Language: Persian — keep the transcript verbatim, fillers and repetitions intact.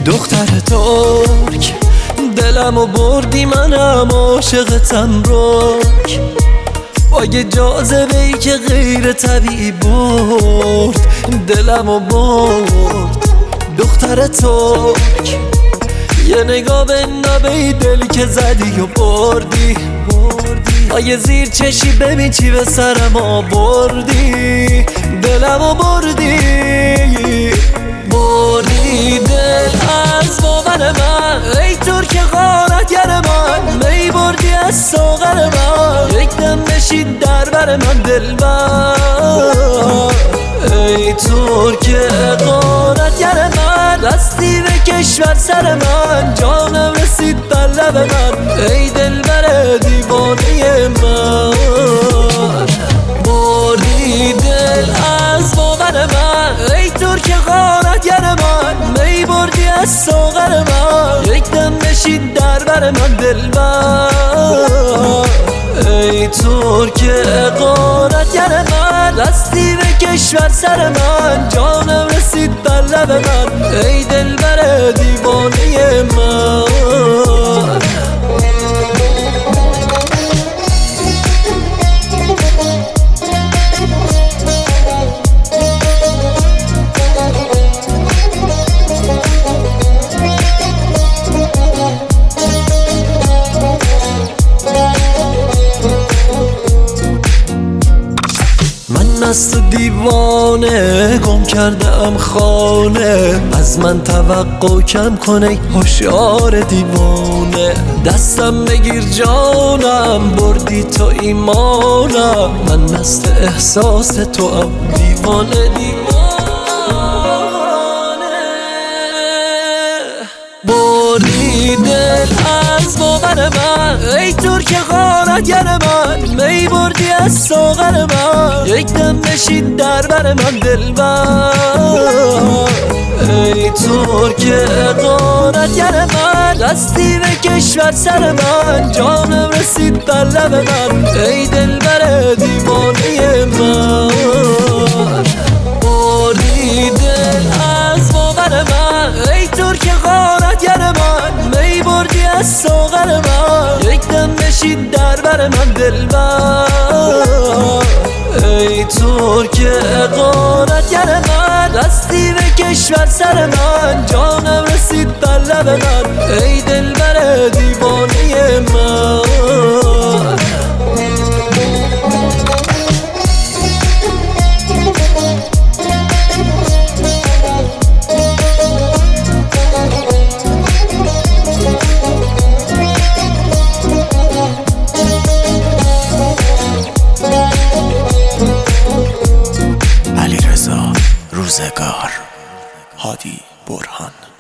دختر ترک دلمو بردی، منم عاشقتم رک، با یه جاذبه‌ای که غیر طبیعی برد دلمو برد. دختر ترک یه نگاه بندا به دلی که زدی و بردی با یه زیر چشی ببین چی به سرم آوردی، دلمو بردی بردی دل از باور من، ای ترک غارتگر من، می بردی از ساغر من، یک دم نشید در بر من دلبر. ای ترک غارتگر من، دستی به کشور سر من، جانم رسید بر لب من، ای دلبر دیوانه من. بردی دل از باور من، ای ترک غارتگر من، می بردی از ساغر من، یک دم نشید در بر من دلبر. ای ترک غارتگر من، دستی به کشور سر من، جانم رسید بر لب من، ای دلبر دیوانه من. از تو دیوانه گم کردم خانه، از من توقع کم کنه هوشیار دیوانه. دستم بگیر جانم، بردی تو ایمانم، من مست احساس تو ام دیوانه دیوانه. بردی دل از باور من، ای ترک غارتگر من، می بردی از ساغر من، یک دم نشید در بر من دلبر. ای ترک غارتگر من، دستی به کشور سر من، جانم رسید بر لب من، ای دلبر دیوانه من. بردی دل از باور من، ای ترک غارتگر من، می بردی از ساغر من، یک دم نشید در بر من دلبر. ای ترک غارتگر من، دستی به کشور سر من، جانم رسید بر لب من، ای دلبر دیوانه من. روزگار، هادی برهان.